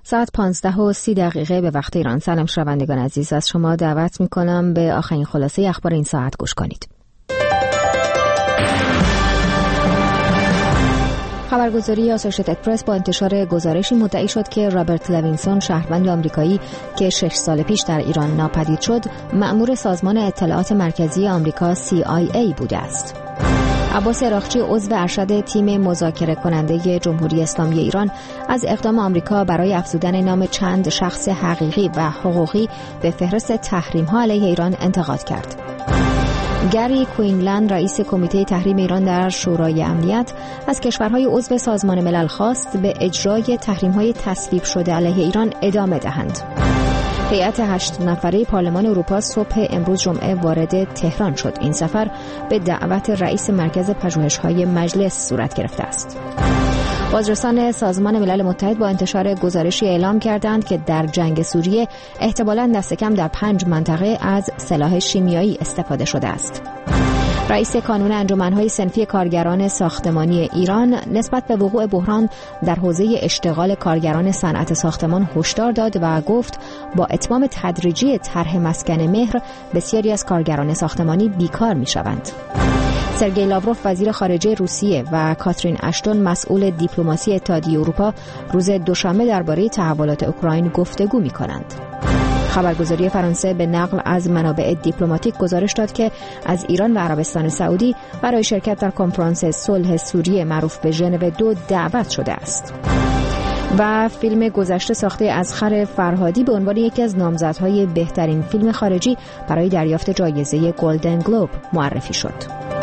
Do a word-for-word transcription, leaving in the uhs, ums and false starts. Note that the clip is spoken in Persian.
ساعت پانزده و سی دقیقه به وقت ایران. سلام شنوندگان عزیز، از شما دعوت می‌کنم به آخرین خلاصه اخبار این ساعت گوش کنید. خبرگزاری آسوشیتد پرس با انتشار گزارشی مدعی شد که رابرت لوینسون، شهروند آمریکایی که شش سال پیش در ایران ناپدید شد، مأمور سازمان اطلاعات مرکزی آمریکا سی آی ای بوده است. عباس عراقچی، عضو ارشد تیم مذاکره کننده جمهوری اسلامی ایران، از اقدام آمریکا برای افزودن نام چند شخص حقیقی و حقوقی به فهرست تحریم‌ها علیه ایران انتقاد کرد. گری کوینلند، رئیس کمیته تحریم ایران در شورای امنیت، از کشورهای عضو سازمان ملل خواست به اجرای تحریم‌های تصویب شده علیه ایران ادامه دهند. هیئت هشت نفره پارلمان اروپا صبح امروز جمعه وارد تهران شد. این سفر به دعوت رئیس مرکز پژوهش‌های مجلس صورت گرفته است. بازرسان سازمان ملل متحد با انتشار گزارشی اعلام کردند که در جنگ سوریه احتمالاً دست کم در پنج منطقه از سلاح شیمیایی استفاده شده است. رئیس کانون انجمن‌های صنفی کارگران ساختمانی ایران نسبت به وقوع بحران در حوزه اشتغال کارگران صنعت ساختمان هشدار داد و گفت با اتمام تدریجی طرح مسکن مهر بسیاری از کارگران ساختمانی بیکار می‌شوند. سرگئی لاوروف، وزیر خارجه روسیه، و کاترین اشتون، مسئول دیپلماسی اتحادیه اروپا، روز دوشنبه درباره تحولات اوکراین گفتگو می‌کنند. خبرگزاری فرانسه به نقل از منابع دیپلماتیک گزارش داد که از ایران و عربستان سعودی برای شرکت در کنفرانس صلح سوریه معروف به ژنو دو دعوت شده است. و فیلم گذشته ساخته اصغر فرهادی به عنوان یکی از نامزدهای بهترین فیلم خارجی برای دریافت جایزه گلدن گلوب معرفی شد.